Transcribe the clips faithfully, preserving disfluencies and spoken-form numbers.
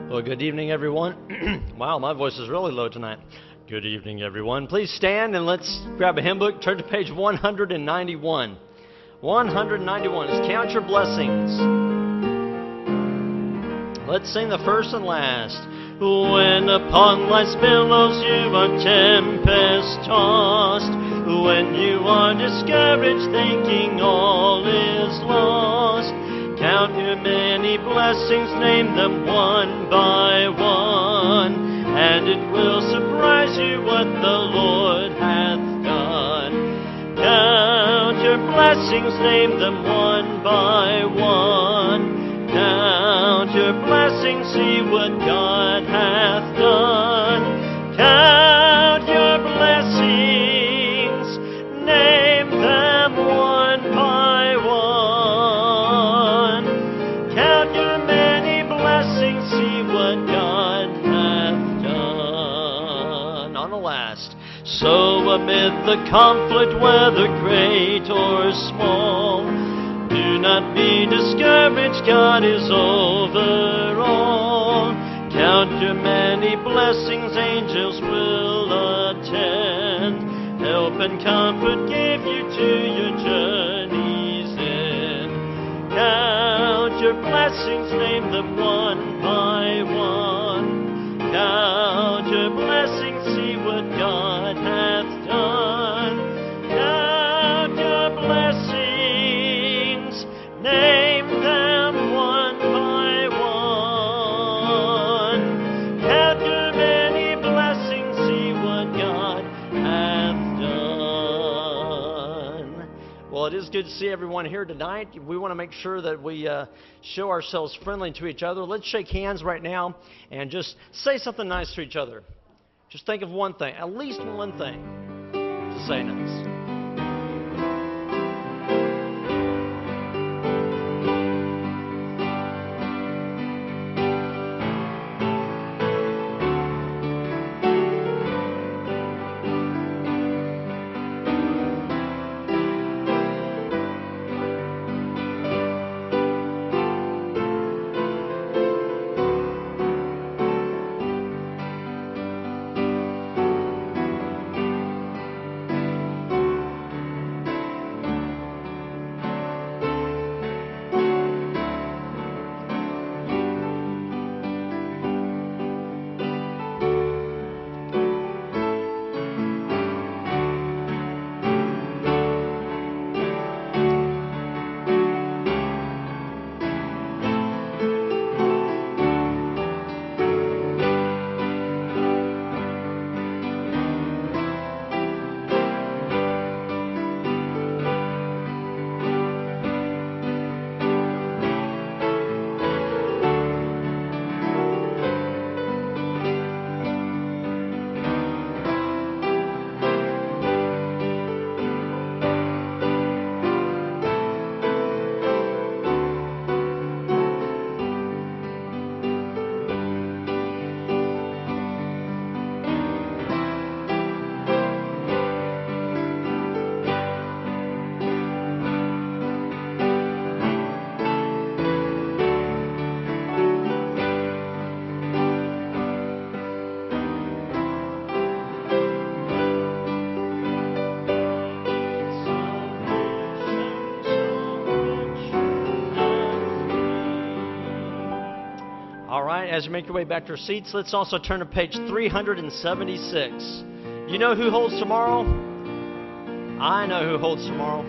Well, good evening, everyone. Wow, my voice is really low tonight. Good evening, everyone. Please stand and let's grab a hymn book. Turn to page one hundred ninety-one. one hundred ninety-one is Count Your Blessings. Let's sing the first and last. When upon life's billows you are tempest-tossed, when you are discouraged thinking all is lost, count your many blessings, name them one by one, and it will surprise you what the Lord hath done. Count your blessings, name them one by one. Count your blessings, see what God hath done. Count your blessings, name them one by one. Count your many blessings, see what God hath done. On the last. So amid the conflict, whether great or small, do not be discouraged, God is over all. Count your many blessings, angels will attend, help and comfort give you to your journey's end. Count your blessings, name them one by one. Count your blessings, see what God hath done. Count your blessings, name them one by one. Count your many blessings, see what God hath done. Well, it is good to see everyone here tonight. We want to make sure that we uh, show ourselves friendly to each other. Let's shake hands right now and just say something nice to each other. Just think of one thing, at least one thing to say nice. As you make your way back to your seats, let's also turn to page three hundred seventy-six. You know who holds tomorrow? I know who holds tomorrow.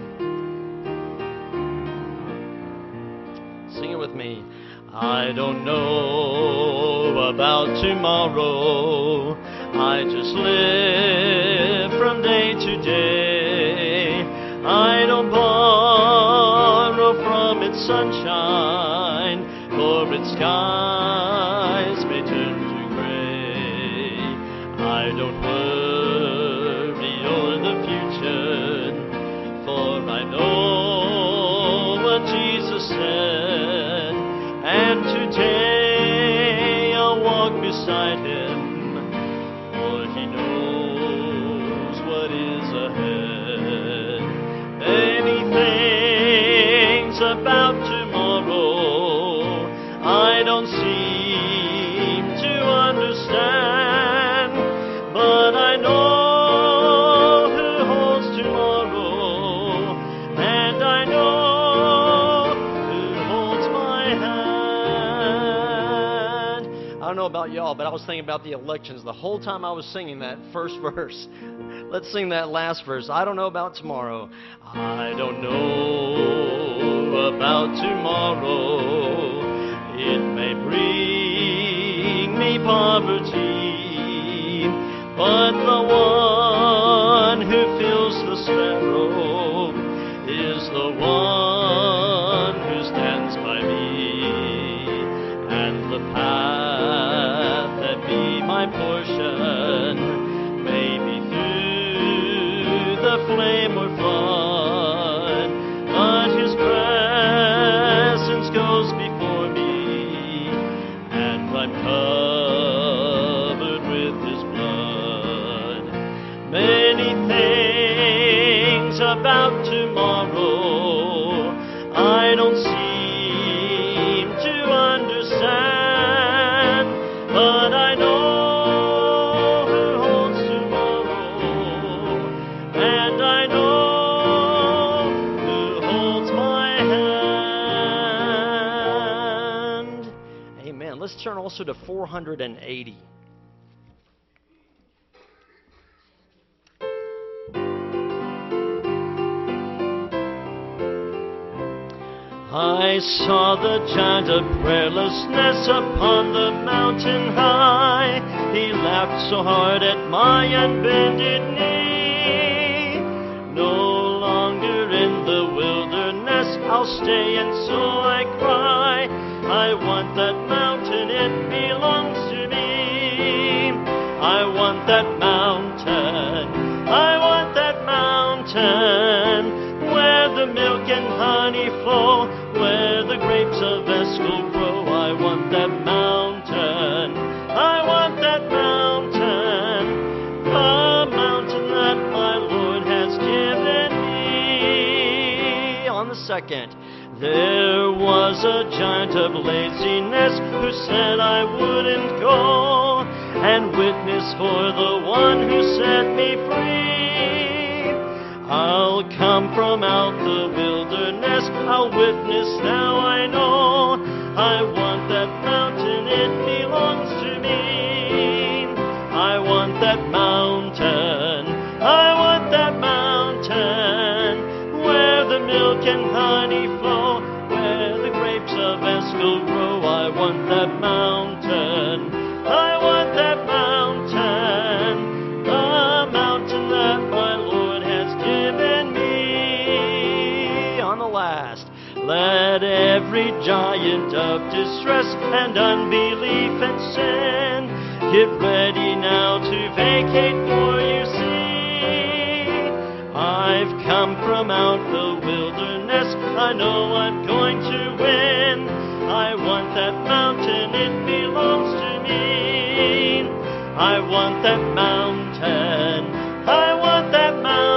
Sing it with me. I don't know about tomorrow. I just live from day to day. I don't borrow from its sunshine, for its skies may turn to gray. I don't worry o'er the future, for I know what Jesus said, and today I'll walk beside Him, for He knows what is ahead. Many things about tomorrow I don't see don't know about y'all, but I was thinking about the elections the whole time I was singing that first verse. Let's sing that last verse. I don't know about tomorrow. I don't know about tomorrow. It may bring me poverty, but the one who fills the sparrow is the one who stands by me. And the path that be my portion may be through the flame or flood, but his presence goes before me, and I'm covered with his blood. Many things about tomorrow I don't seem to understand, but I know who holds tomorrow, and I know who holds my hand. Amen. Let's turn also to four hundred eighty. I saw the giant of prayerlessness upon the mountain high. He laughed so hard at my unbended knee. No longer in the wilderness I'll stay, and so I cry. I want that mountain, it belongs to me. I want that mountain, I want that mountain, where the milk and honey flow, where the grapes of Eshcol grow. I want that mountain, I want that mountain, the mountain that my Lord has given me. On the second, there was a giant of laziness who said I wouldn't go and witness for the one who set me free. I'll come from out the wilderness, I'll witness, now I know. I want that mountain, it belongs to me. I want that mountain, I want that mountain, where the milk and honey flow, where the grapes of Eshcol grow. I want that mountain, I want that mountain, the mountain that my Lord has given me. On the last, let every giant of distress and unbelief and sin get ready now to vacate, for you see, I've come from out the wilderness, I know I'm going to win. I want that mountain, it belongs to me. I want that mountain, I want that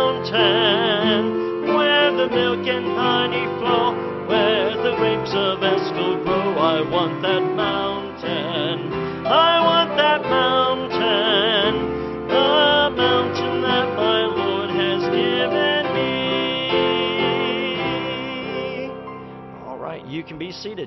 mountain, where the milk and honey flow, where the grapes of Eshcol grow. I want that mountain, I want that mountain, the mountain that my Lord has given me. All right, you can be seated.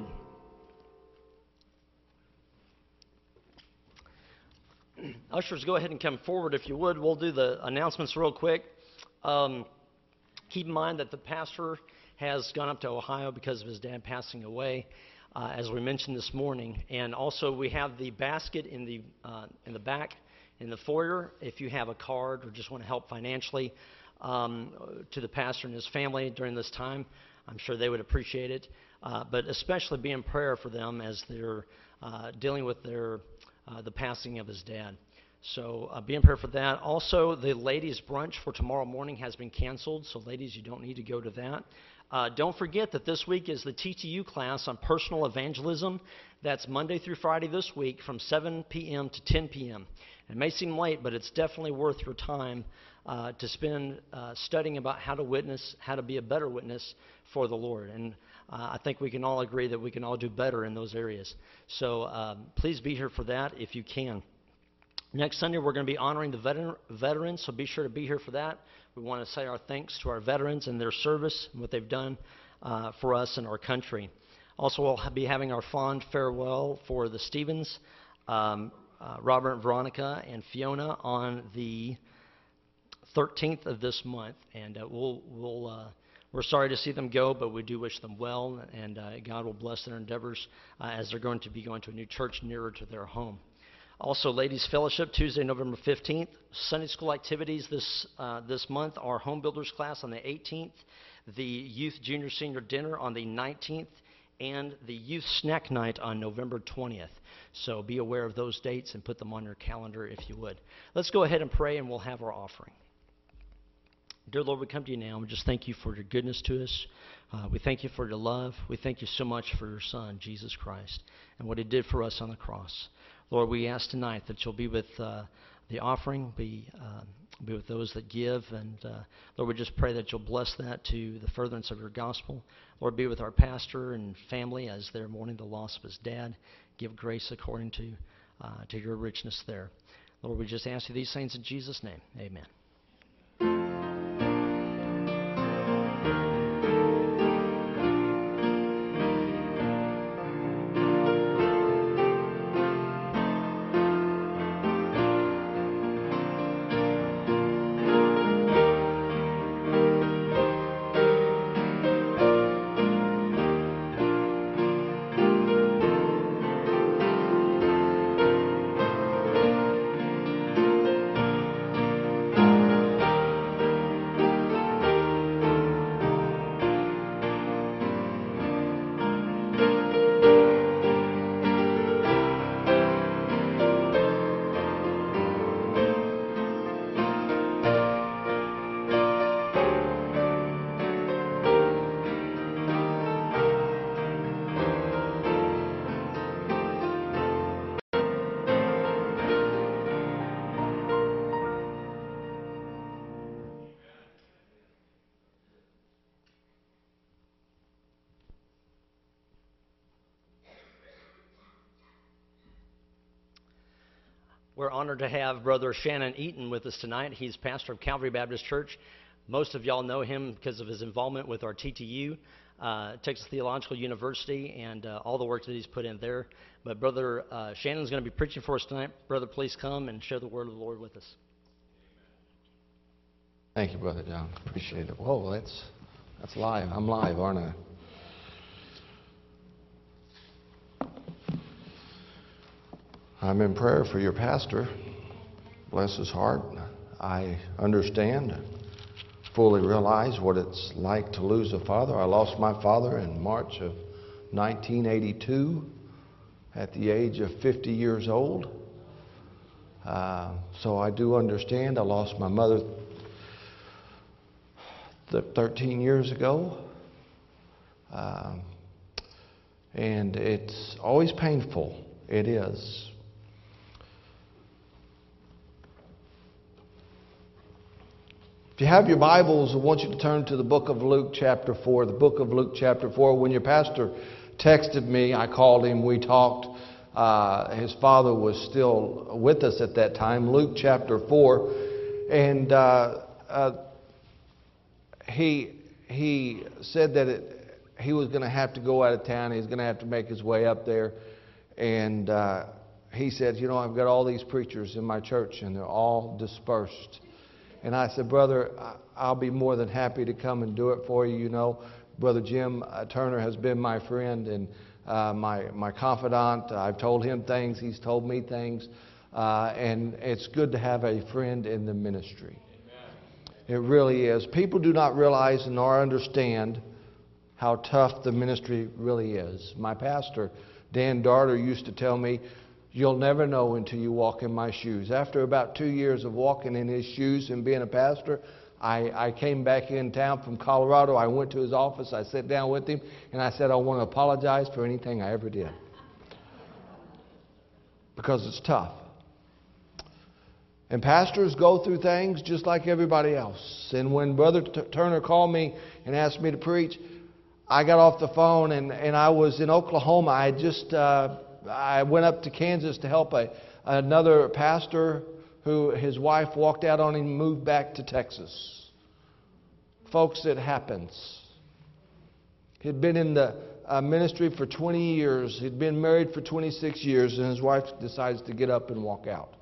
Ushers, go ahead and come forward if you would. We'll do the announcements real quick. Um, keep in mind that the pastor has gone up to Ohio because of his dad passing away, uh, as we mentioned this morning. And also we have the basket in the uh, in the back in the foyer. If you have a card or just want to help financially um, to the pastor and his family during this time, I'm sure they would appreciate it. Uh, but especially be in prayer for them as they're uh, dealing with their uh, the passing of his dad. So uh, be in prayer for that. Also, the ladies' brunch for tomorrow morning has been canceled. So ladies, you don't need to go to that. Uh, don't forget that this week is the T T U class on personal evangelism. That's Monday through Friday this week from seven p.m. to ten p.m. It may seem late, but it's definitely worth your time uh, to spend uh, studying about how to witness, how to be a better witness for the Lord. And uh, I think we can all agree that we can all do better in those areas. So um, please be here for that if you can. Next Sunday, we're going to be honoring the veteran, veterans, so be sure to be here for that. We want to say our thanks to our veterans and their service and what they've done uh, for us and our country. Also, we'll be having our fond farewell for the Stevens um, uh, Robert and Veronica and Fiona on the thirteenth of this month, and uh, we'll we'll uh, we're sorry to see them go, but we do wish them well, and uh, God will bless their endeavors uh, as they're going to be going to a new church nearer to their home. Also, Ladies Fellowship, Tuesday, November fifteenth. Sunday school activities this uh, this month are Home Builders class on the eighteenth, the Youth Junior Senior Dinner on the nineteenth, and the Youth Snack Night on November twentieth. So be aware of those dates and put them on your calendar if you would. Let's go ahead and pray, and we'll have our offering. Dear Lord, we come to you now and we just thank you for your goodness to us. Uh, we thank you for your love. We thank you so much for your Son, Jesus Christ, and what he did for us on the cross. Lord, we ask tonight that you'll be with uh, the offering, be uh, be with those that give, and uh, Lord, we just pray that you'll bless that to the furtherance of your gospel. Lord, be with our pastor and family as they're mourning the loss of his dad. Give grace according to uh, to your richness there. Lord, we just ask you these things in Jesus' name. Amen. We're honored to have Brother Shannon Eaton with us tonight. He's pastor of Calvary Baptist Church. Most of y'all know him because of his involvement with our T T U, uh, Texas Theological University, and uh, all the work that he's put in there. But Brother uh, Shannon's going to be preaching for us tonight. Brother, please come and share the word of the Lord with us. Thank you, Brother John. Appreciate it. Whoa, that's, that's live. I'm live, aren't I? I'm in prayer for your pastor. Bless his heart. I understand, fully realize what it's like to lose a father. I lost my father in March of nineteen eighty-two at the age of fifty years old. Uh, so I do understand. I lost my mother thirteen years ago. Uh, and it's always painful. It is. If you have your Bibles, I want you to turn to the book of Luke chapter four. The book of Luke chapter four. When your pastor texted me, I called him, we talked. Uh, his father was still with us at that time. Luke chapter four. And uh, uh, he he said that it, he was going to have to go out of town. He was going to have to make his way up there. And uh, he said, you know, I've got all these preachers in my church and they're all dispersed. And I said, brother, I'll be more than happy to come and do it for you. You know, Brother Jim uh, Turner has been my friend and uh, my my confidant. I've told him things. He's told me things. Uh, and it's good to have a friend in the ministry. Amen. It really is. People do not realize nor understand how tough the ministry really is. My pastor, Dan Darter, used to tell me, you'll never know until you walk in my shoes. After about two years of walking in his shoes and being a pastor, I, I came back in town from Colorado. I went to his office. I sat down with him, and I said, I want to apologize for anything I ever did. Because it's tough. And pastors go through things just like everybody else. And when Brother T- Turner called me and asked me to preach, I got off the phone, and, and I was in Oklahoma. I just... Uh, I went up to Kansas to help a, another pastor who his wife walked out on him and moved back to Texas. Folks, it happens. He'd been in the, uh, ministry for twenty years. He'd been married for twenty-six years, and his wife decides to get up and walk out.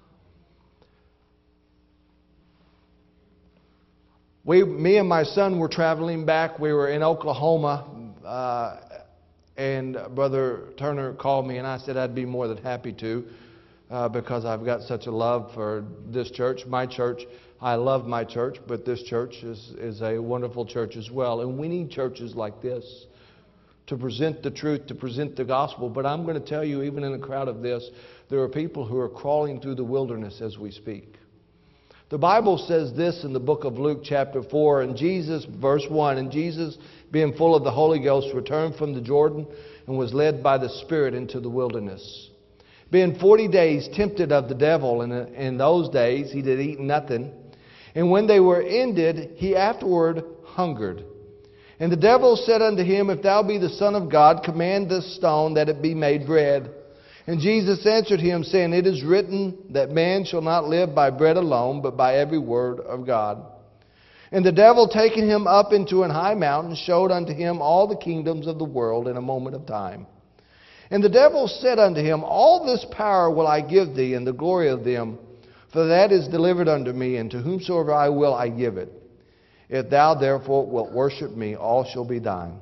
We, me and my son were traveling back. We were in Oklahoma, uh, and Brother Turner called me, and I said I'd be more than happy to, uh, because I've got such a love for this church, my church. I love my church, but this church is, is a wonderful church as well. And we need churches like this to present the truth, to present the gospel. But I'm going to tell you, even in a crowd of this, there are people who are crawling through the wilderness as we speak. The Bible says this in the book of Luke chapter four, and Jesus, verse one, and Jesus, being full of the Holy Ghost, returned from the Jordan and was led by the Spirit into the wilderness. Being forty days tempted of the devil, and in those days he did eat nothing. And when they were ended, he afterward hungered. And the devil said unto him, If thou be the Son of God, command this stone that it be made bread. And Jesus answered him, saying, It is written that man shall not live by bread alone, but by every word of God. And the devil, taking him up into an high mountain, showed unto him all the kingdoms of the world in a moment of time. And the devil said unto him, All this power will I give thee, and the glory of them, for that is delivered unto me, and to whomsoever I will I give it. If thou therefore wilt worship me, all shall be thine.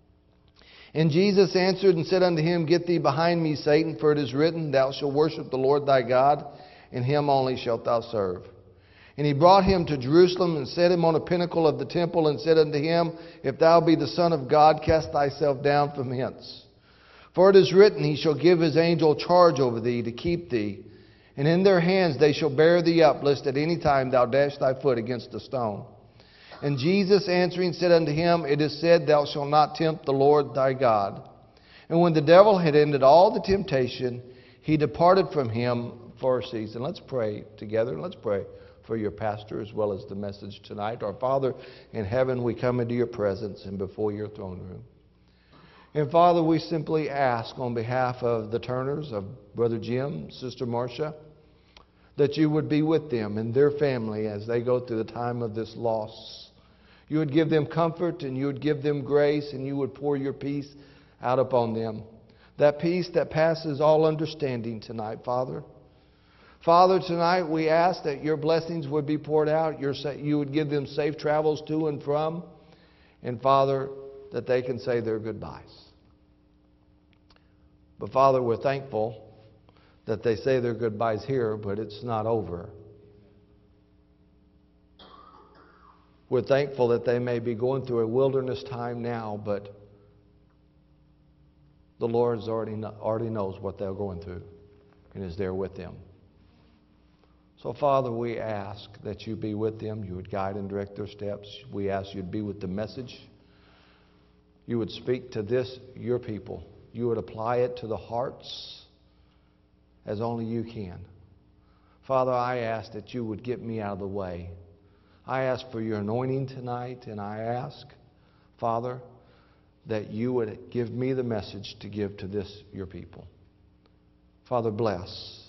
And Jesus answered and said unto him, Get thee behind me, Satan, for it is written, Thou shalt worship the Lord thy God, and him only shalt thou serve. And he brought him to Jerusalem, and set him on a pinnacle of the temple, and said unto him, If thou be the Son of God, cast thyself down from hence. For it is written, He shall give His angel charge over thee, to keep thee. And in their hands they shall bear thee up, lest at any time thou dash thy foot against a stone. And Jesus answering said unto him, It is said, Thou shalt not tempt the Lord thy God. And when the devil had ended all the temptation, he departed from him for a season. Let's pray together. Let's pray for your pastor as well as the message tonight. Our Father in heaven, we come into your presence and before your throne room. And Father, we simply ask on behalf of the Turners, of Brother Jim, Sister Marcia, that you would be with them and their family as they go through the time of this loss. You would give them comfort, and you would give them grace, and you would pour your peace out upon them. That peace that passes all understanding tonight, Father. Father, tonight we ask that your blessings would be poured out. Your, you would give them safe travels to and from. And Father, that they can say their goodbyes. But Father, we're thankful that they say their goodbyes here, but it's not over. We're thankful that they may be going through a wilderness time now, but the Lord already, already knows what they're going through and is there with them. So, Father, we ask that you be with them. You would guide and direct their steps. We ask you'd be with the message. You would speak to this, your people. You would apply it to the hearts as only you can. Father, I ask that you would get me out of the way. I ask for your anointing tonight, and I ask, Father, that you would give me the message to give to this, your people. Father, bless.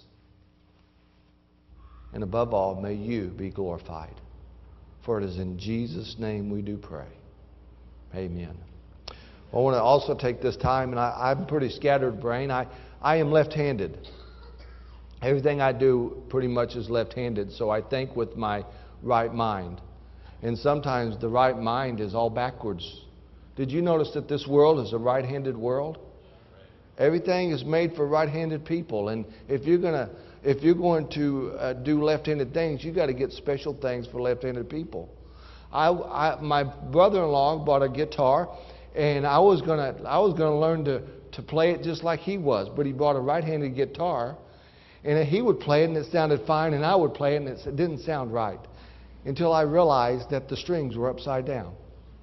And above all, may you be glorified. For it is in Jesus' name we do pray. Amen. I want to also take this time, and I, I'm pretty scattered brain. I, I am left-handed. Everything I do pretty much is left-handed, so I think with my right mind. And sometimes the right mind is all backwards. Did you notice that this world is a right-handed world? Everything is made for right-handed people, and if you're going to if you're going to uh, do left-handed things, you got to get special things for left-handed people. I, I my brother-in-law bought a guitar, and I was gonna I was gonna learn to to play it just like he was, but he bought a right-handed guitar, and he would play it and it sounded fine, and I would play it and it didn't sound right, until I realized that the strings were upside down.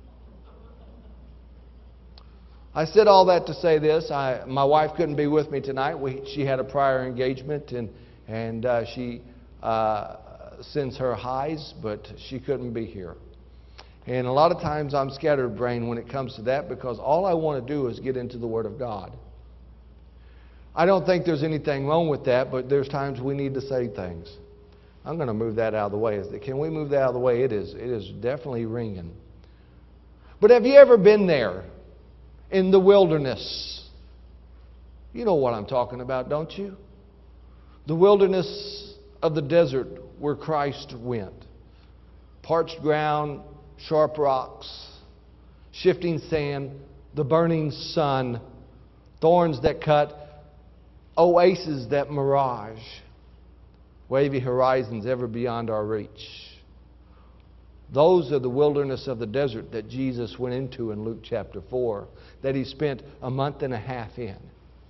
I said all that to say this. I, my wife couldn't be with me tonight. We, she had a prior engagement, and and uh, she uh, sends her highs, but she couldn't be here. And a lot of times I'm scattered brain when it comes to that, because all I want to do is get into the Word of God. I don't think there's anything wrong with that, but there's times we need to say things. I'm going to move that out of the way. Can we move that out of the way? It is, it is definitely ringing. But have you ever been there? in the wilderness. You know what I'm talking about, don't you? The wilderness of the desert where Christ went. Parched ground, sharp rocks, shifting sand, the burning sun, thorns that cut, oases that mirage, wavy horizons ever beyond our reach. Those are the wilderness of the desert that Jesus went into in Luke chapter four, that He spent a month and a half in.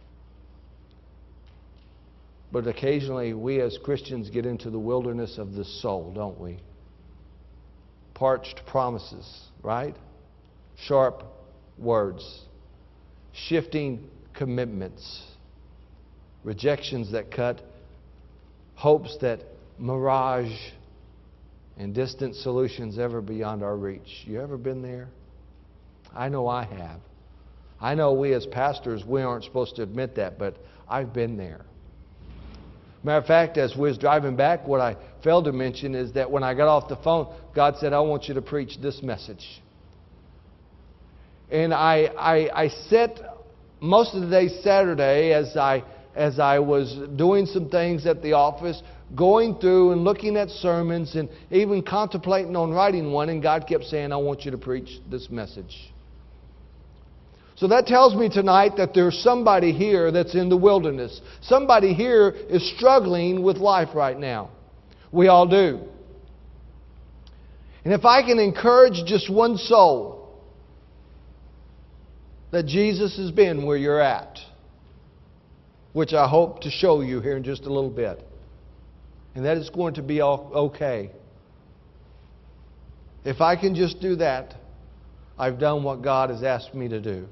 But occasionally we as Christians get into the wilderness of the soul, don't we? Parched promises, right? Sharp words, shifting commitments, rejections that cut, hopes that mirage, and distant solutions ever beyond our reach. You ever been there? I know I have. I know we as pastors, we aren't supposed to admit that, but I've been there. Matter of fact, as we was driving back, what I failed to mention is that when I got off the phone, God said, I want you to preach this message. And I, I, I set most of the day Saturday as I, as I was doing some things at the office, going through and looking at sermons and even contemplating on writing one, and God kept saying, I want you to preach this message. So that tells me tonight that there's somebody here that's in the wilderness. Somebody here is struggling with life right now. We all do. And if I can encourage just one soul, that Jesus has been where you're at, which I hope to show you here in just a little bit, and that it's going to be all okay. If I can just do that, I've done what God has asked me to do.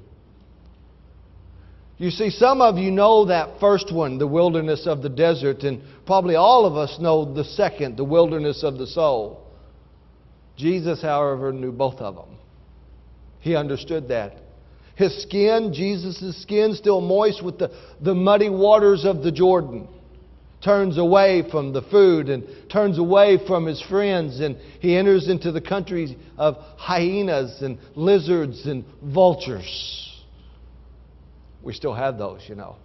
You see, some of you know that first one, the wilderness of the desert, and probably all of us know the second, the wilderness of the soul. Jesus, however, knew both of them. He understood that. His skin, Jesus' skin, still moist with the, the muddy waters of the Jordan, turns away from the food and turns away from his friends, and he enters into the country of hyenas and lizards and vultures. We still have those, you know.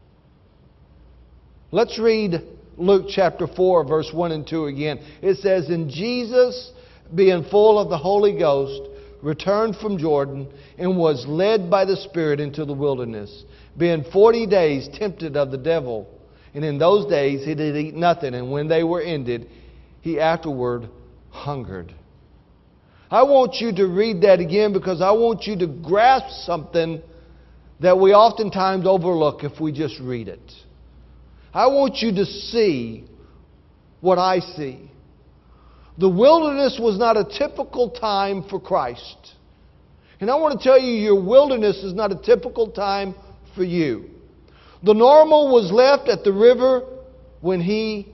Let's read Luke chapter four, verse one and two again. It says, And Jesus, being full of the Holy Ghost, returned from Jordan and was led by the Spirit into the wilderness, being forty days tempted of the devil. And in those days he did eat nothing, and when they were ended, he afterward hungered. I want you to read that again because I want you to grasp something that we oftentimes overlook if we just read it. I want you to see what I see. The wilderness was not a typical time for Christ. And I want to tell you, your wilderness is not a typical time for you. The normal was left at the river when he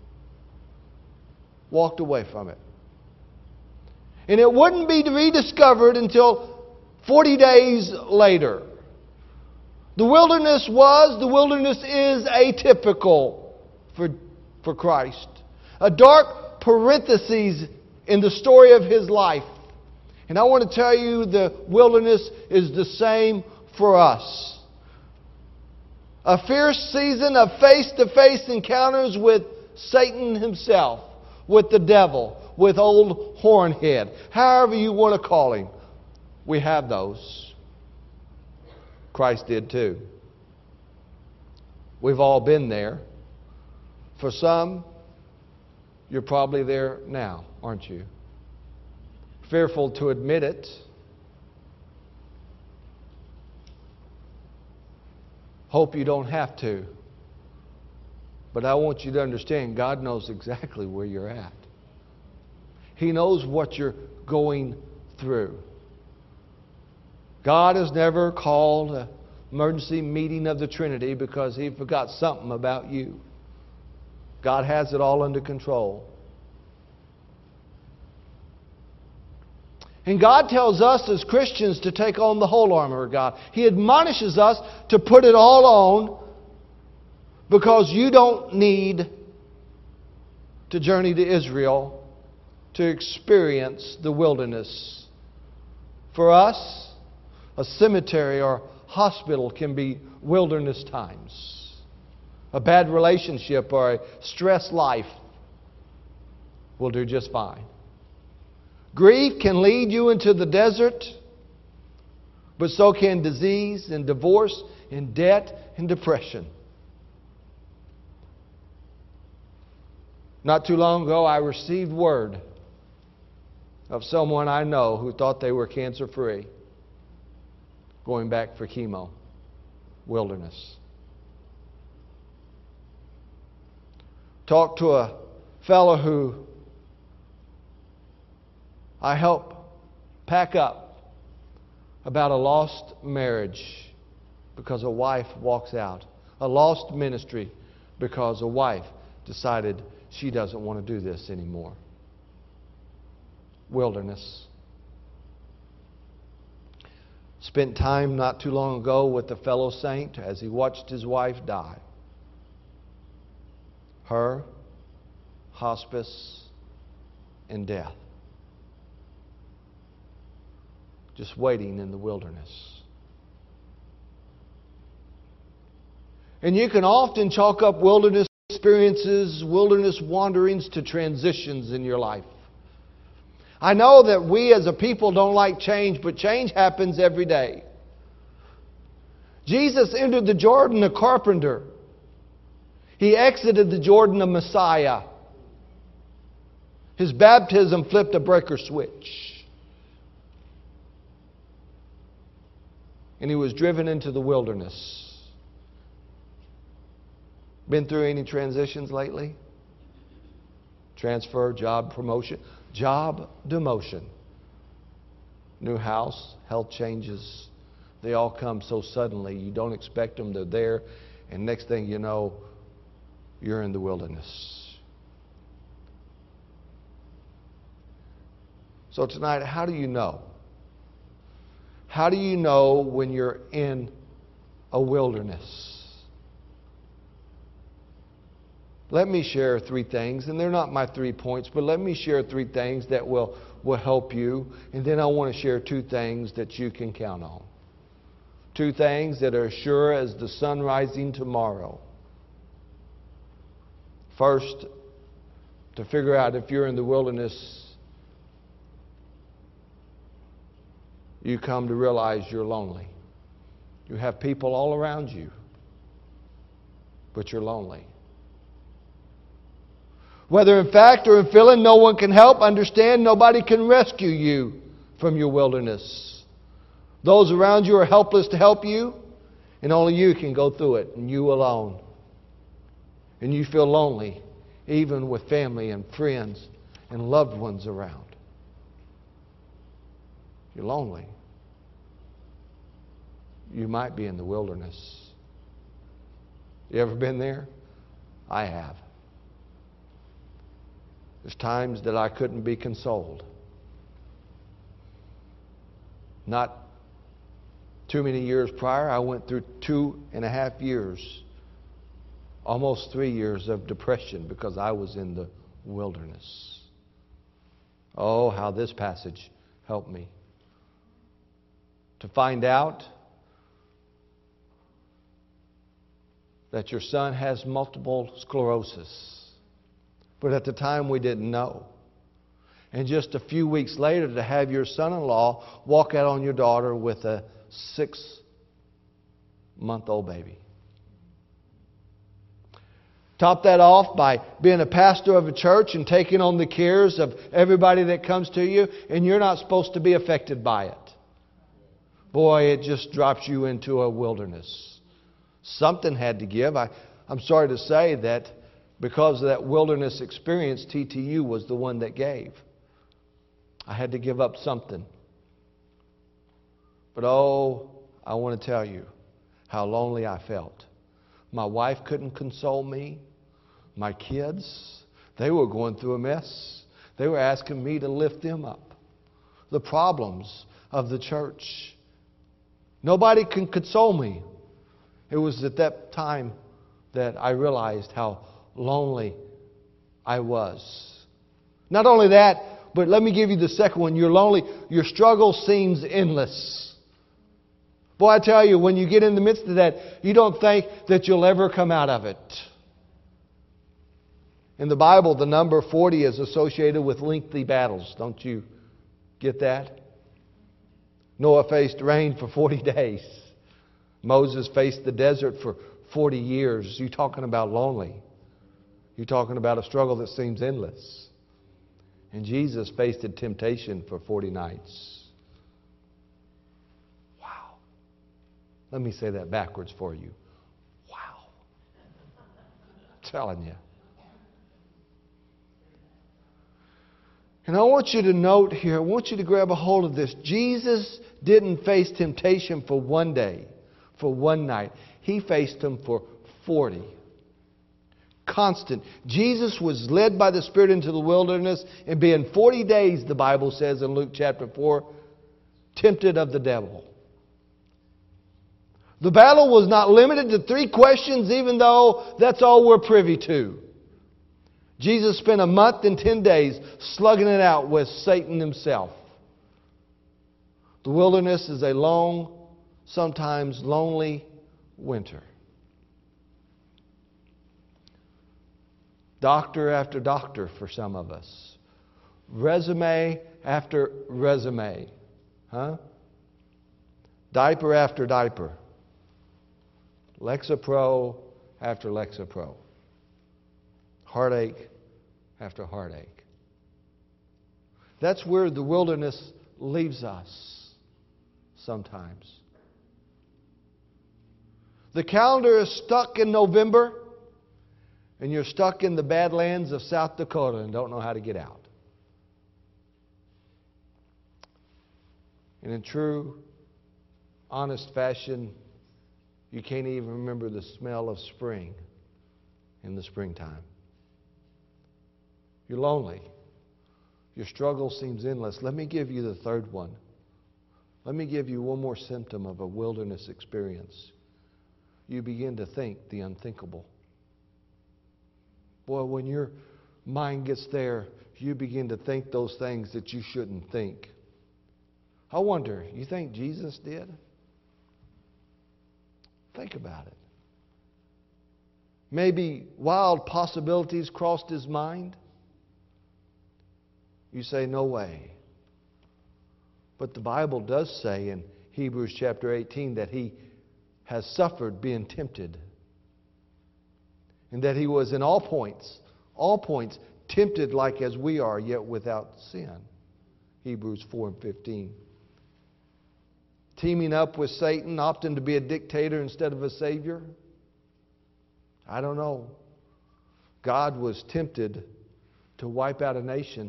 walked away from it. And it wouldn't be rediscovered until forty days later. The wilderness was, the wilderness is atypical for, for Christ. A dark parenthesis in the story of His life. And I want to tell you, the wilderness is the same for us. A fierce season of face-to-face encounters with Satan himself, with the devil, with old Hornhead, however you want to call him. We have those. Christ did too. We've all been there. For some, you're probably there now, aren't you? Fearful to admit it. Hope you don't have to. But I want you to understand, God knows exactly where you're at. He knows what you're going through. God has never called an emergency meeting of the Trinity because He forgot something about you. God has it all under control. And God tells us as Christians to take on the whole armor of God. He admonishes us to put it all on because you don't need to journey to Israel to experience the wilderness. For us, A cemetery or hospital can be wilderness times. A bad relationship or a stressed life will do just fine. Grief can lead you into the desert, but so can disease and divorce and debt and depression. Not too long ago, I received word of someone I know who thought they were cancer-free, going back for chemo. Wilderness. Talked to a fellow who I helped pack up about a lost marriage because a wife walks out. A lost ministry because a wife decided she doesn't want to do this anymore. Wilderness. Spent time not too long ago with a fellow saint as he watched his wife die. Her, hospice, and death. Just waiting in the wilderness. And you can often chalk up wilderness experiences, wilderness wanderings to transitions in your life. I know that we as a people don't like change, but change happens every day. Jesus entered the Jordan a carpenter. He exited the Jordan a Messiah. His baptism flipped a breaker switch. And he was driven into the wilderness. Been through any transitions lately? Transfer, job, promotion. Job, demotion. New house, health changes. They all come so suddenly. You don't expect them. They're there. And next thing you know, you're in the wilderness. So tonight, how do you know? How do you know when you're in a wilderness? Let me share three things, and they're not my three points, but let me share three things that will, will help you. And then I want to share two things that you can count on. Two things that are sure as the sun rising tomorrow. First, to figure out if you're in the wilderness, you come to realize you're lonely. You have people all around you, but you're lonely. Whether in fact or in feeling, no one can help, understand, nobody can rescue you from your wilderness. Those around you are helpless to help you, and only you can go through it, and you alone. And you feel lonely, even with family and friends and loved ones around. You're lonely. You might be in the wilderness. You ever been there? I have. There's times that I couldn't be consoled. Not too many years prior, I went through two and a half years, almost three years of depression because I was in the wilderness. Oh, how this passage helped me. To find out that your son has multiple sclerosis. But at the time we didn't know. And just a few weeks later to have your son-in-law walk out on your daughter with a six-month-old baby. Top that off by being a pastor of a church and taking on the cares of everybody that comes to you, and you're not supposed to be affected by it. Boy, it just drops you into a wilderness. Something had to give. I, I'm sorry to say that because of that wilderness experience, T T U was the one that gave. I had to give up something. But oh, I want to tell you how lonely I felt. My wife couldn't console me. My kids, they were going through a mess. They were asking me to lift them up. The problems of the church. Nobody can console me. It was at that time that I realized how lonely I was. Not only that, but let me give you the second one. You're lonely. Your struggle seems endless. Boy, I tell you, when you get in the midst of that, you don't think that you'll ever come out of it. In the Bible, the number forty is associated with lengthy battles. Don't you get that? Noah faced rain for forty days. Moses faced the desert for forty years. You're talking about lonely. You're talking about a struggle that seems endless. And Jesus faced a temptation for forty nights. Wow. Let me say that backwards for you. Wow. I'm telling you. And I want you to note here, I want you to grab a hold of this. Jesus didn't face temptation for one day, for one night. He faced them for forty. Constant. Jesus was led by the Spirit into the wilderness, and being forty days, the Bible says in Luke chapter four, tempted of the devil. The battle was not limited to three questions, even though that's all we're privy to. Jesus spent a month and ten days slugging it out with Satan himself. The wilderness is a long, sometimes lonely winter. Doctor after doctor for some of us. Resume after resume. Huh? Diaper after diaper. Lexapro after Lexapro. Heartache after heartache. That's where the wilderness leaves us sometimes. The calendar is stuck in November, and you're stuck in the Badlands of South Dakota and don't know how to get out. And in true, honest fashion, you can't even remember the smell of spring in the springtime. You're lonely. Your struggle seems endless. Let me give you the third one. Let me give you one more symptom of a wilderness experience. You begin to think the unthinkable. Boy, when your mind gets there, you begin to think those things that you shouldn't think. I wonder, you think Jesus did? Think about it. Maybe wild possibilities crossed his mind. You say, no way. But the Bible does say in Hebrews chapter eighteen that he has suffered being tempted. And that he was in all points, all points, tempted like as we are, yet without sin. Hebrews four and fifteen. Teaming up with Satan, opting to be a dictator instead of a savior. I don't know. God was tempted to wipe out a nation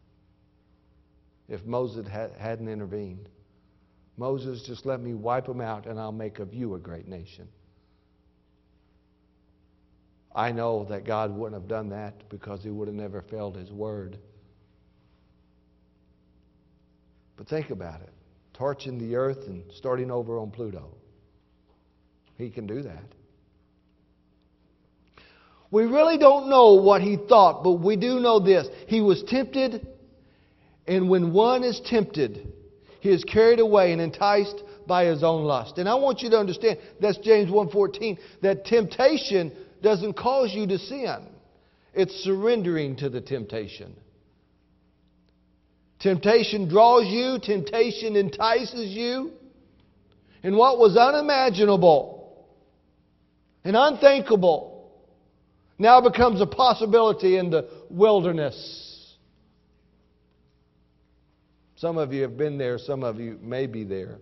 if Moses hadn't intervened. Moses, just let me wipe them out and I'll make of you a great nation. I know that God wouldn't have done that because he would have never failed his word. But think about it. Torching the earth and starting over on Pluto. He can do that. We really don't know what he thought, but we do know this. He was tempted, and when one is tempted, he is carried away and enticed by his own lust. And I want you to understand, that's James one fourteen, that temptation doesn't cause you to sin. It's surrendering to the temptation. Temptation draws you. Temptation entices you. And what was unimaginable and unthinkable now becomes a possibility in the wilderness. Some of you have been there. Some of you may be there.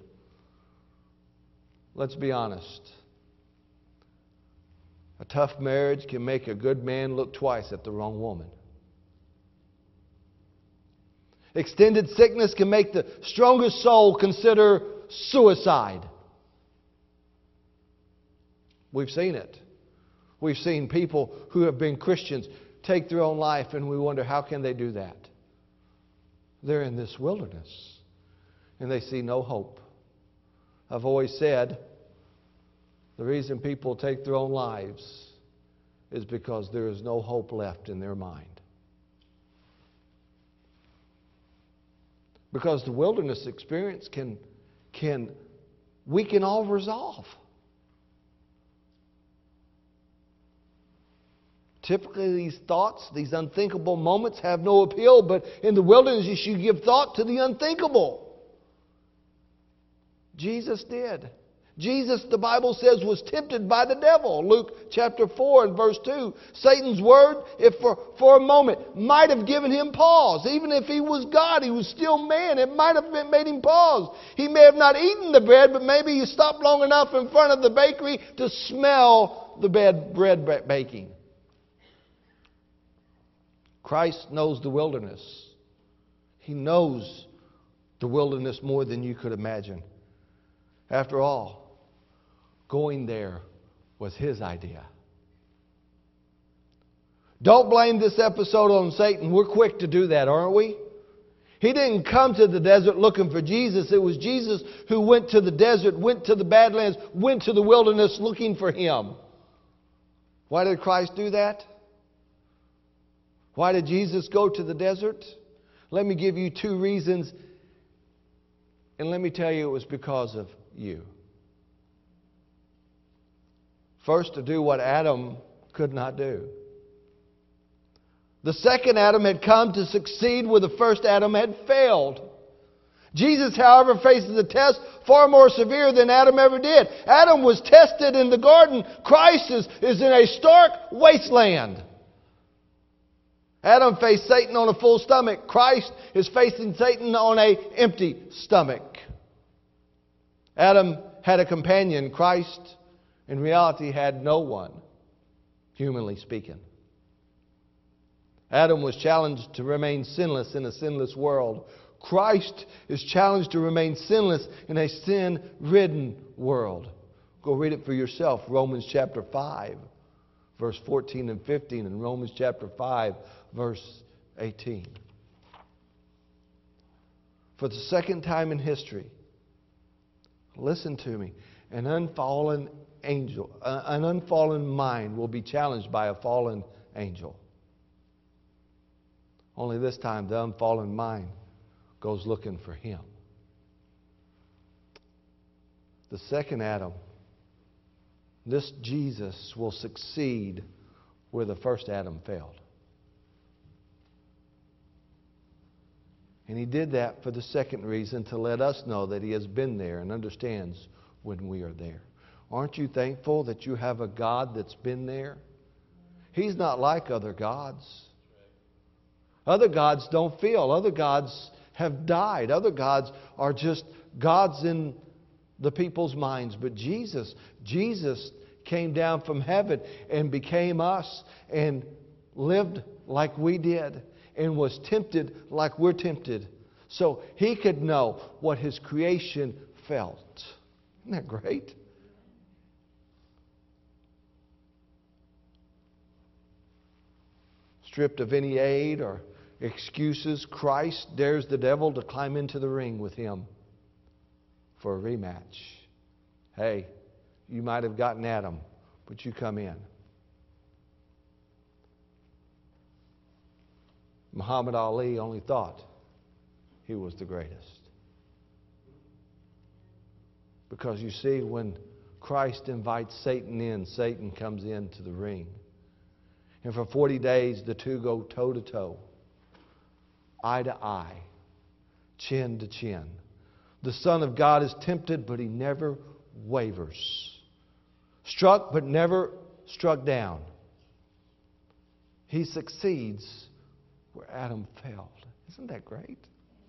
Let's be honest. A tough marriage can make a good man look twice at the wrong woman. Extended sickness can make the strongest soul consider suicide. We've seen it. We've seen people who have been Christians take their own life, and we wonder, how can they do that? They're in this wilderness, and they see no hope. I've always said the reason people take their own lives is because there is no hope left in their mind. Because the wilderness experience can, can we can all resolve. Typically, these thoughts, these unthinkable moments have no appeal, but in the wilderness you should give thought to the unthinkable. Jesus did. Jesus, the Bible says, was tempted by the devil. Luke chapter four and verse two. Satan's word, if for, for a moment, might have given him pause. Even if he was God, he was still man. It might have been, made him pause. He may have not eaten the bread, but maybe he stopped long enough in front of the bakery to smell the bad bread baking. Christ knows the wilderness. He knows the wilderness more than you could imagine. After all, going there was His idea. Don't blame this episode on Satan. We're quick to do that, aren't we? He didn't come to the desert looking for Jesus. It was Jesus who went to the desert, went to the Badlands, went to the wilderness looking for Him. Why did Christ do that? Why did Jesus go to the desert? Let me give you two reasons. And let me tell you, it was because of you. First, to do what Adam could not do. The second Adam had come to succeed where the first Adam had failed. Jesus, however, faces a test far more severe than Adam ever did. Adam was tested in the garden. Christ is, is in a stark wasteland. Adam faced Satan on a full stomach. Christ is facing Satan on an empty stomach. Adam had a companion. Christ, in reality, had no one, humanly speaking. Adam was challenged to remain sinless in a sinless world. Christ is challenged to remain sinless in a sin-ridden world. Go read it for yourself. Romans chapter five, verse fourteen and fifteen, and Romans chapter five, verse eighteen. For the second time in history, listen to me, an unfallen angel, uh, an unfallen mind will be challenged by a fallen angel. Only this time the unfallen mind goes looking for him. The second Adam, this Jesus, will succeed where the first Adam failed. And He did that for the second reason, to let us know that He has been there and understands when we are there. Aren't you thankful that you have a God that's been there? He's not like other gods. Other gods don't feel. Other gods have died. Other gods are just gods in the people's minds. But Jesus, Jesus came down from heaven and became us and lived like we did and was tempted like we're tempted. So He could know what His creation felt. Isn't that great? Stripped of any aid or excuses, Christ dares the devil to climb into the ring with Him for a rematch. Hey, you might have gotten Adam, but you come in. Muhammad Ali only thought he was the greatest. Because you see, when Christ invites Satan in, Satan comes into the ring. And for forty days, the two go toe to toe, eye to eye, chin to chin. The Son of God is tempted, but He never wavers. Struck, but never struck down. He succeeds where Adam failed. Isn't that great?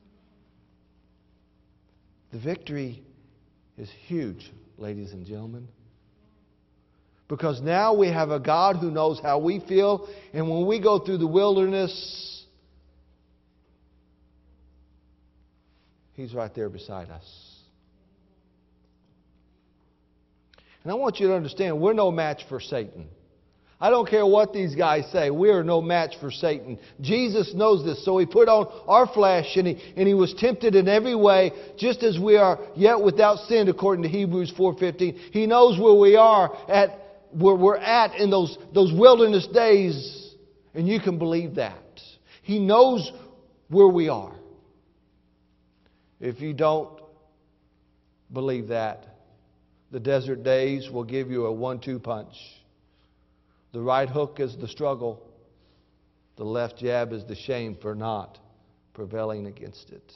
The victory is huge, ladies and gentlemen. Because now we have a God who knows how we feel. And when we go through the wilderness, He's right there beside us. And I want you to understand, we're no match for Satan. I don't care what these guys say. We are no match for Satan. Jesus knows this. So He put on our flesh and he, and he was tempted in every way, just as we are yet without sin, according to Hebrews four fifteen. He knows where we are at, where we're at in those, those wilderness days. And you can believe that. He knows where we are. If you don't believe that, The desert days will give you a one two punch. The right hook is the struggle. The left jab is the shame for not prevailing against it.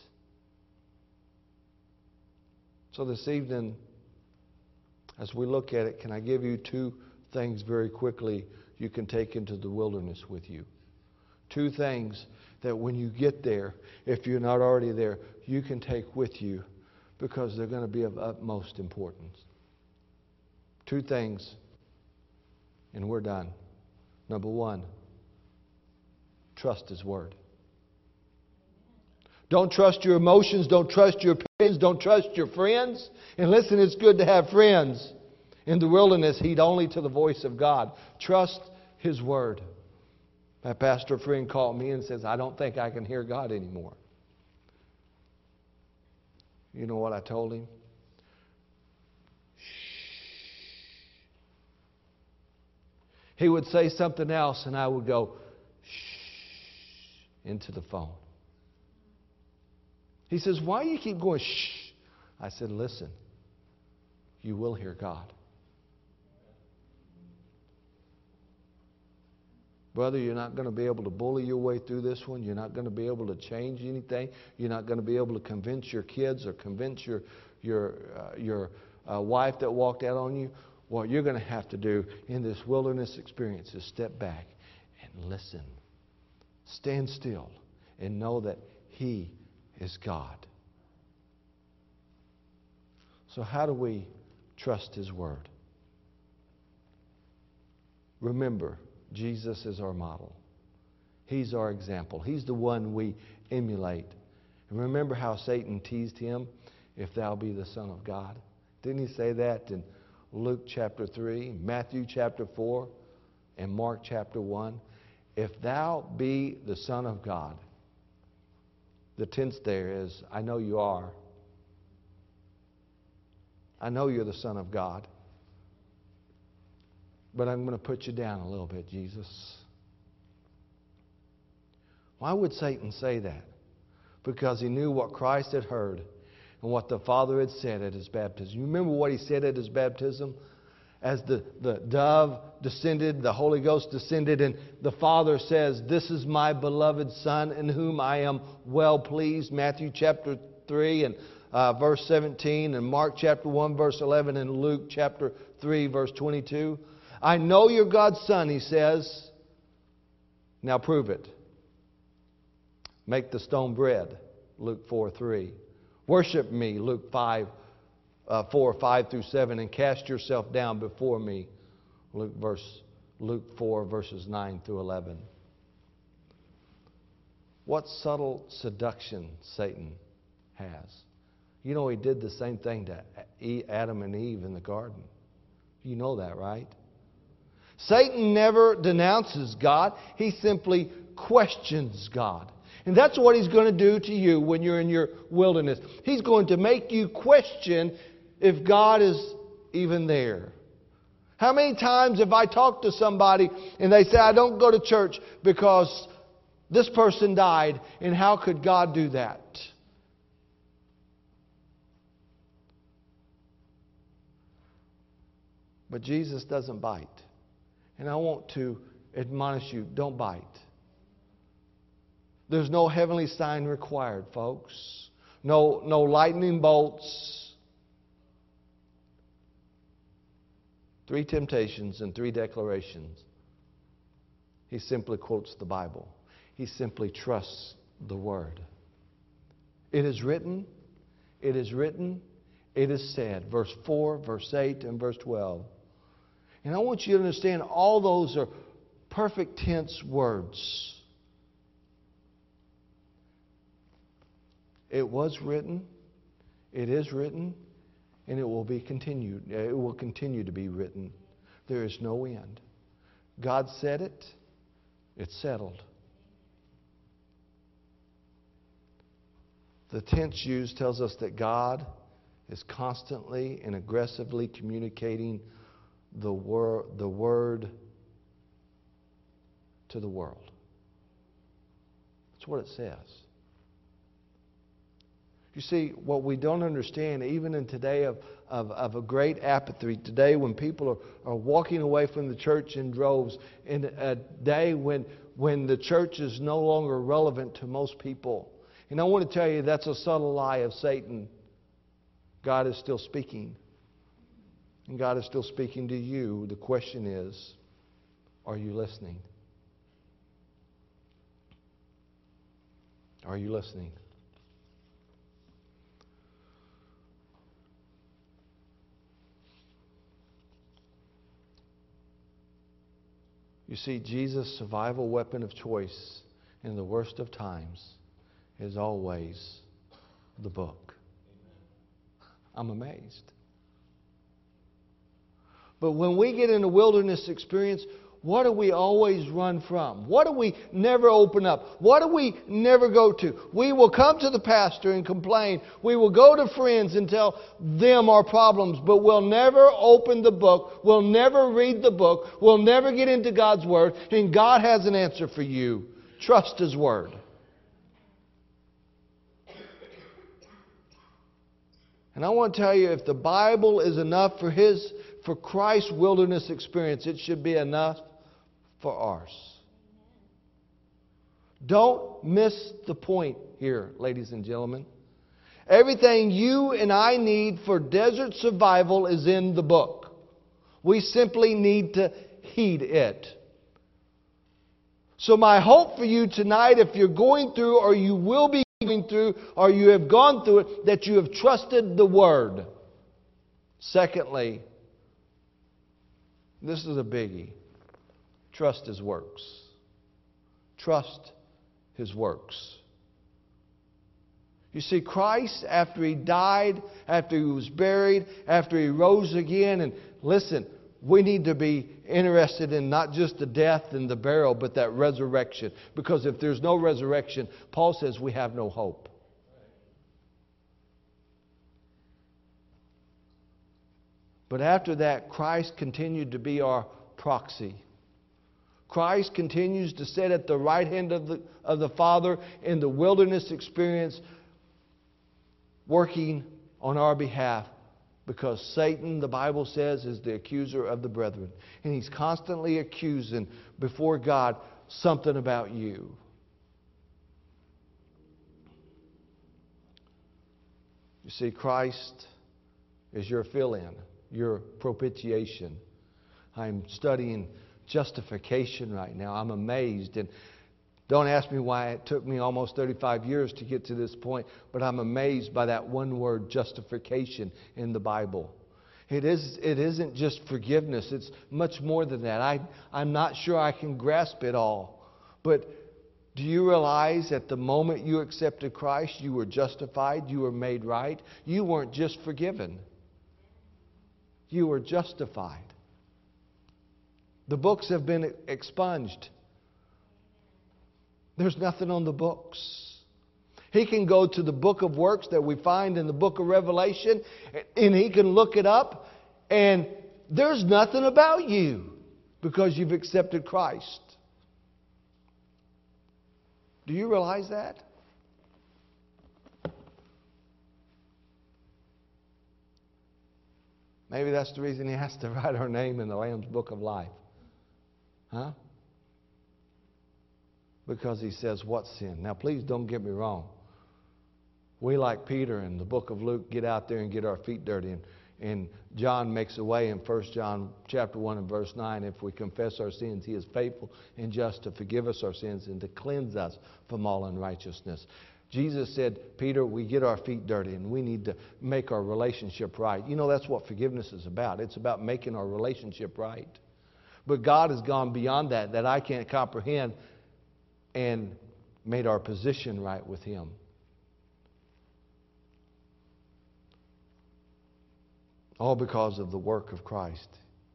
So this evening, as we look at it, can I give you two things very quickly you can take into the wilderness with you? Two things that when you get there, if you're not already there, you can take with you because they're going to be of utmost importance. Two things, and we're done. Number one, trust His Word. Don't trust your emotions. Don't trust your opinions. Don't trust your friends. And listen, it's good to have friends. In the wilderness, heed only to the voice of God. Trust His Word. My pastor friend called me and says, I don't think I can hear God anymore. You know what I told him? He would say something else and I would go, shh, into the phone. He says, why do you keep going, shh? I said, listen, you will hear God. Brother, you're not going to be able to bully your way through this one. You're not going to be able to change anything. You're not going to be able to convince your kids or convince your, your, uh, your uh, wife that walked out on you. What you're going to have to do in this wilderness experience is step back and listen. Stand still and know that He is God. So how do we trust His Word? Remember, Jesus is our model. He's our example. He's the one we emulate. And remember how Satan teased Him, if thou be the Son of God. Didn't he say that in Luke chapter three, Matthew chapter four, and Mark chapter one? If thou be the Son of God. The tense there is, I know you are. I know you're the Son of God. But I'm going to put you down a little bit, Jesus. Why would Satan say that? Because he knew what Christ had heard and what the Father had said at His baptism. You remember what He said at His baptism? As the, the dove descended, the Holy Ghost descended, and the Father says, this is my beloved Son in whom I am well pleased. Matthew chapter three and uh, verse seventeen, and Mark chapter one verse eleven, and Luke chapter three verse twenty-two. I know you're God's Son, He says. Now prove it. Make the stone bread, Luke four three. Worship me, Luke five, uh, four, five through seven, and cast yourself down before me, Luke verse Luke four, verses nine through eleven. What subtle seduction Satan has. You know, he did the same thing to Adam and Eve in the garden. You know that, right? Satan never denounces God. He simply questions God. And that's what he's going to do to you when you're in your wilderness. He's going to make you question if God is even there. How many times have I talked to somebody and they say, I don't go to church because this person died, and how could God do that? But Jesus doesn't bite. And I want to admonish you, don't bite. There's no heavenly sign required, folks. No, no lightning bolts. Three temptations and three declarations. He simply quotes the Bible. He simply trusts the Word. It is written, it is written, it is said. Verse four, verse eight, and verse twelve. And I want you to understand all those are perfect tense words. It was written, it is written, and it will be continued. It will continue to be written. There is no end. God said it, it's settled. The tense used tells us that God is constantly and aggressively communicating the word, the word to the world. That's what it says. You see, what we don't understand, even in today of of, of a great apathy. Today when people are, are walking away from the church in droves, in a day when, when the church is no longer relevant to most people. And I want to tell you that's a subtle lie of Satan. God is still speaking. And God is still speaking to you. The question is, are you listening? Are you listening? You see, Jesus' survival weapon of choice in the worst of times is always the book. I'm amazed. But when we get in a wilderness experience, what do we always run from? What do we never open up? What do we never go to? We will come to the pastor and complain. We will go to friends and tell them our problems, but we'll never open the book. We'll never read the book. We'll never get into God's Word. And God has an answer for you. Trust His Word. And I want to tell you, if the Bible is enough for His, for Christ's wilderness experience, it should be enough for ours. Don't miss the point here, ladies and gentlemen. Everything you and I need for desert survival is in the book. We simply need to heed it. So my hope for you tonight, if you're going through or you will be going through or you have gone through it, that you have trusted the Word. Secondly, this is a biggie. Trust His works. Trust His works. You see, Christ, after He died, after He was buried, after He rose again, and listen, we need to be interested in not just the death and the burial, but that resurrection. Because if there's no resurrection, Paul says we have no hope. But after that, Christ continued to be our proxy. Christ continues to sit at the right hand of the, of the Father in the wilderness experience, working on our behalf. Because Satan, the Bible says, is the accuser of the brethren. And he's constantly accusing before God something about you. You see, Christ is your fill-in, your propitiation. I'm studying justification right now. I'm amazed. And don't ask me why it took me almost thirty-five years to get to this point, but I'm amazed by that one word, justification, in the Bible. It is, it isn't just forgiveness. It's much more than that. I, I'm not sure I can grasp it all. But do you realize at the moment you accepted Christ, you were justified, you were made right? You weren't just forgiven. You were justified. The books have been expunged. There's nothing on the books. He can go to the book of works that we find in the book of Revelation, and he can look it up, and there's nothing about you because you've accepted Christ. Do you realize that? Maybe that's the reason He has to write our name in the Lamb's Book of Life. Huh? Because He says, what sin? Now, please don't get me wrong. We, like Peter in the book of Luke, get out there and get our feet dirty. And, and John makes a way in First John chapter one and verse nine. If we confess our sins, He is faithful and just to forgive us our sins and to cleanse us from all unrighteousness. Jesus said, Peter, we get our feet dirty and we need to make our relationship right. You know, that's what forgiveness is about. It's about making our relationship right. But God has gone beyond that, that I can't comprehend, and made our position right with Him. All because of the work of Christ.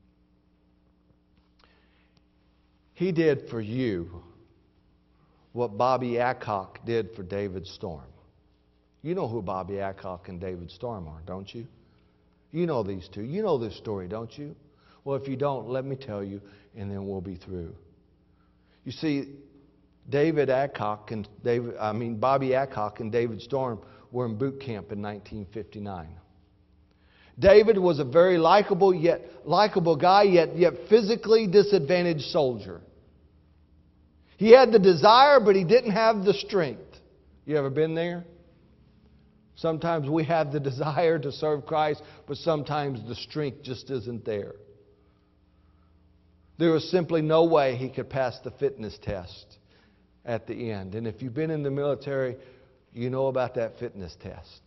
He did for you what Bobby Adcock did for David Storm. You know who Bobby Adcock and David Storm are, don't you? You know these two. You know this story, don't you? Well, if you don't, let me tell you, and then we'll be through. You see, David Adcock and David, I mean Bobby Adcock and David Storm were in boot camp in nineteen fifty-nine. David was a very likable yet likable guy, yet yet physically disadvantaged soldier. He had the desire, but he didn't have the strength. You ever been there? Sometimes we have the desire to serve Christ, but sometimes the strength just isn't there. There was simply no way he could pass the fitness test at the end. And if you've been in the military, you know about that fitness test.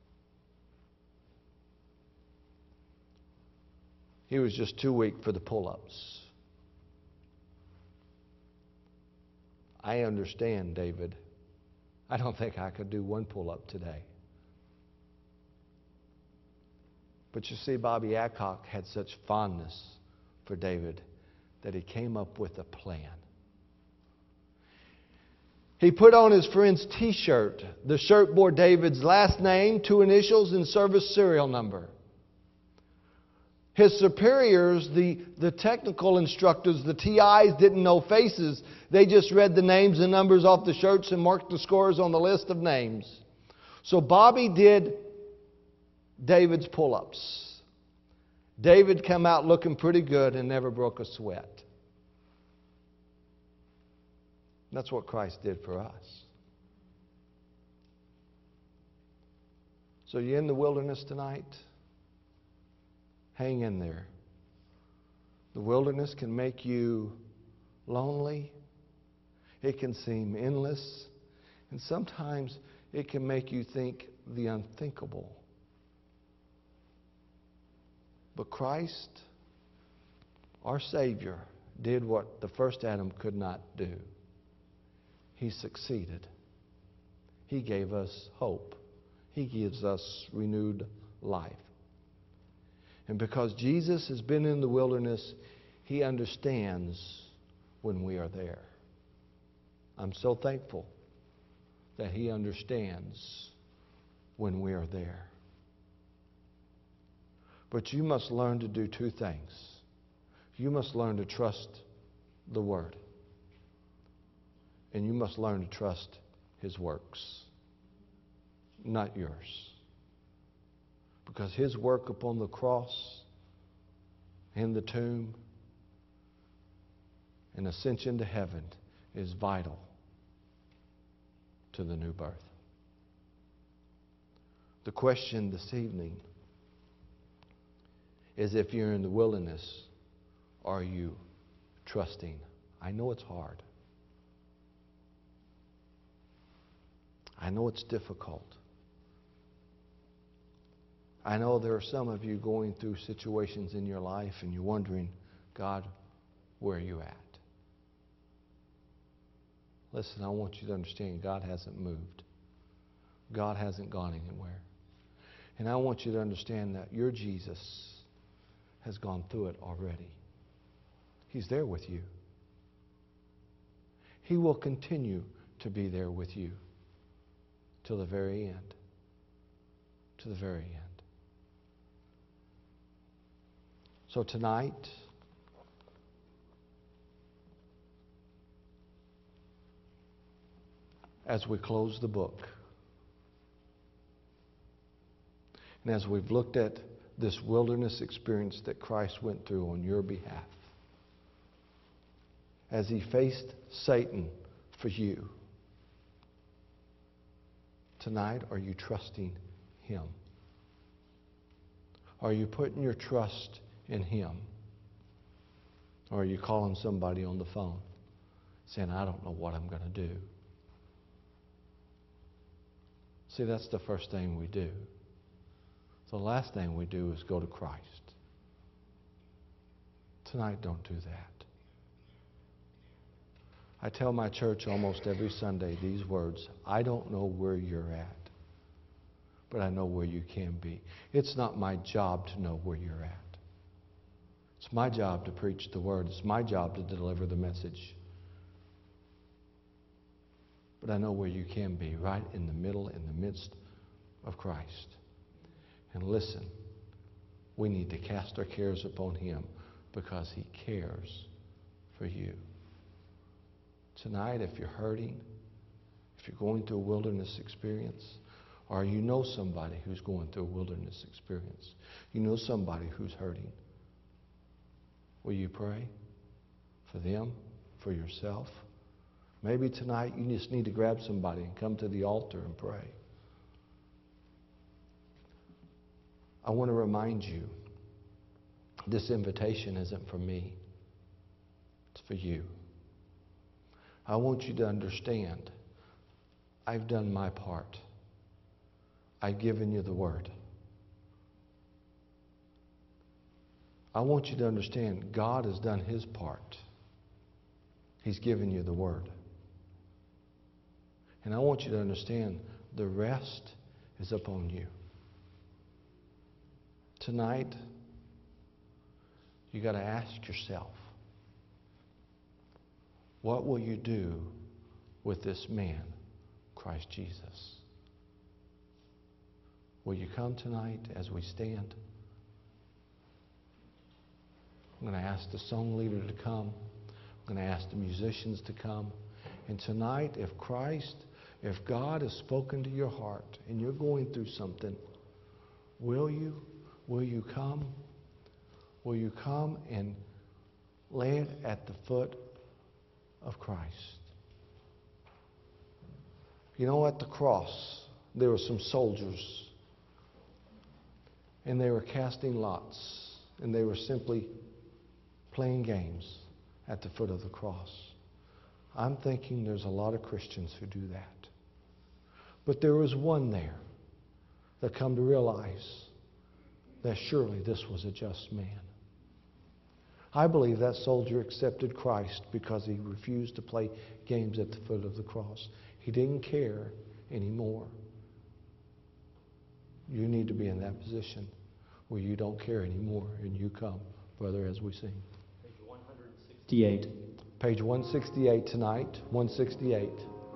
He was just too weak for the pull-ups. I understand, David. I don't think I could do one pull-up today. But you see, Bobby Adcock had such fondness for David that he came up with a plan. He put on his friend's T-shirt. The shirt bore David's last name, two initials, and service serial number. His superiors, the, the technical instructors, the T Is, didn't know faces. They just read the names and numbers off the shirts and marked the scores on the list of names. So Bobby did David's pull-ups. David came out looking pretty good and never broke a sweat. That's what Christ did for us. So you in the wilderness tonight? Hang in there. The wilderness can make you lonely. It can seem endless. And sometimes it can make you think the unthinkable. But Christ, our Savior, did what the first Adam could not do. He succeeded. He gave us hope. He gives us renewed life. And because Jesus has been in the wilderness, He understands when we are there. I'm so thankful that He understands when we are there. But you must learn to do two things. You must learn to trust the Word. And you must learn to trust His works, not yours. Because His work upon the cross, in the tomb, and ascension to heaven is vital to the new birth. The question this evening is, if you're in the wilderness, are you trusting? I know it's hard. I know it's difficult. I know there are some of you going through situations in your life and you're wondering, God, where are you at? Listen, I want you to understand God hasn't moved. God hasn't gone anywhere. And I want you to understand that your Jesus has gone through it already. He's there with you. He will continue to be there with you till the very end. To the very end. So tonight, as we close the book, and as we've looked at this wilderness experience that Christ went through on your behalf, as He faced Satan for you, tonight, are you trusting Him? Are you putting your trust in Him? Or are you calling somebody on the phone saying, I don't know what I'm going to do? See, that's the first thing we do. The last thing we do is go to Christ. Tonight, don't do that. I tell my church almost every Sunday these words: I don't know where you're at, but I know where you can be. It's not my job to know where you're at. It's my job to preach the Word. It's my job to deliver the message. But I know where you can be, right in the middle, in the midst of Christ. And listen, we need to cast our cares upon Him because He cares for you. Tonight, if you're hurting, if you're going through a wilderness experience, Or you know somebody who's going through a wilderness experience. You know somebody who's hurting. Will you pray for them, for yourself? Maybe tonight you just need to grab somebody and come to the altar and pray. I want to remind you, this invitation isn't for me. It's for you. I want you to understand, I've done my part. I've given you the word. I want you to understand, God has done His part. He's given you the word. And I want you to understand, the rest is upon you. Tonight, you got to ask yourself, what will you do with this man, Christ Jesus? Will you come tonight as we stand? I'm going to ask the song leader to come. I'm going to ask the musicians to come. And tonight, if Christ, if God has spoken to your heart and you're going through something, will you, will you come? Will you come and lay it at the foot of Christ? You know, at the cross, there were some soldiers. And they were casting lots. And they were simply playing games at the foot of the cross. I'm thinking there's a lot of Christians who do that. But there was one there that come to realize that surely this was a just man. I believe that soldier accepted Christ because he refused to play games at the foot of the cross. He didn't care anymore. You need to be in that position where you don't care anymore and you come, brother, as we sing. Page one sixty-eight. Page one sixty-eight tonight, one sixty-eight.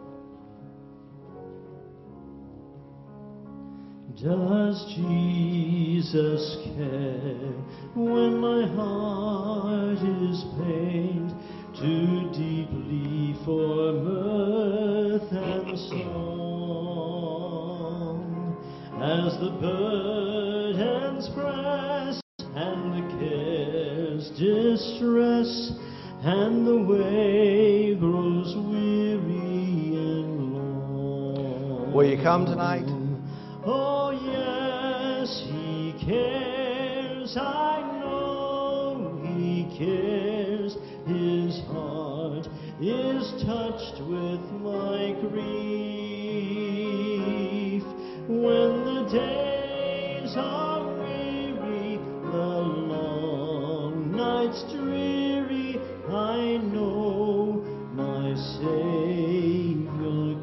Does Jesus care when my heart is pained too deeply for mirth and song? As the burdens press and the cares distress and the way grows weary and long. Will you come tonight? Oh yes, He cares, I know He cares. His heart is touched with my grief. When the days are weary, the long nights dreary, I know my Savior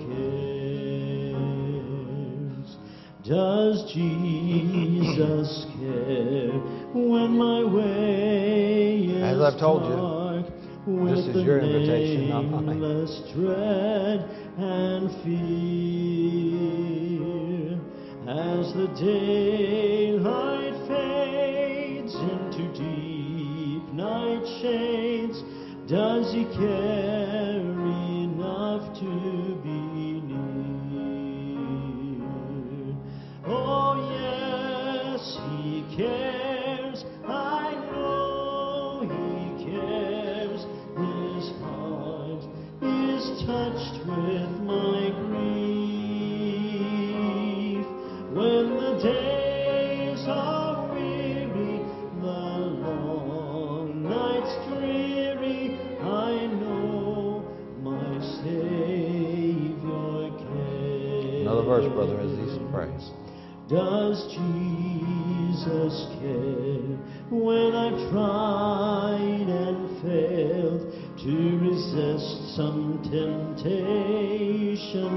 cares. Does Jesus care when my way is As I've told you, dark, this is your invitation, not mine. nameless dread and fear? As the daylight fades into deep night shades, does He care enough to be near? Oh yes, He cares, I know He cares. His heart is touched with my grief. When the days are weary, the long nights dreary, I know my Savior cares. Another verse, brother, as he prays. Does Jesus care when I've tried and failed to resist some temptation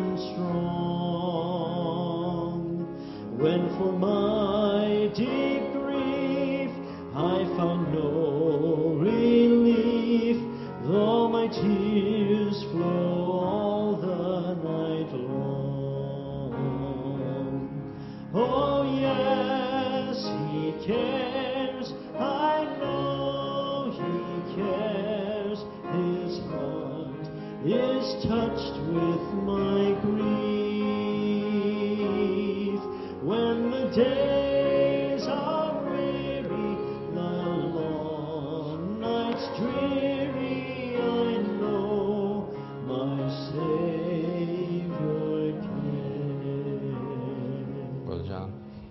strong? When for my deep grief I found no relief, though my tears flow all the night long. Oh yes, He cares, I know He cares. His heart is touched with my grief. days are weary, the long nights dreary, I know my Savior came. Brother John.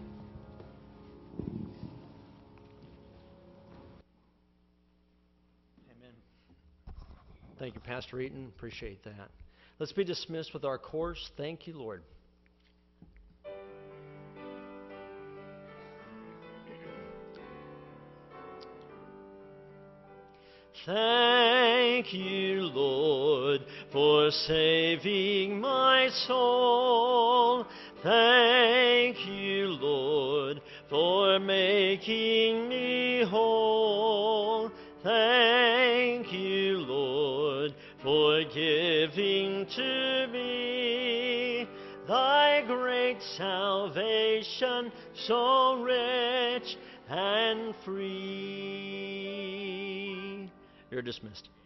Amen. Thank you, Pastor Eaton. Appreciate that. Let's be dismissed with our chorus. Thank you, Lord. Thank you, Lord, for saving my soul. Thank you, Lord, for making me whole. Thank you, Lord, for giving to me thy great salvation, so rich and free. You're dismissed.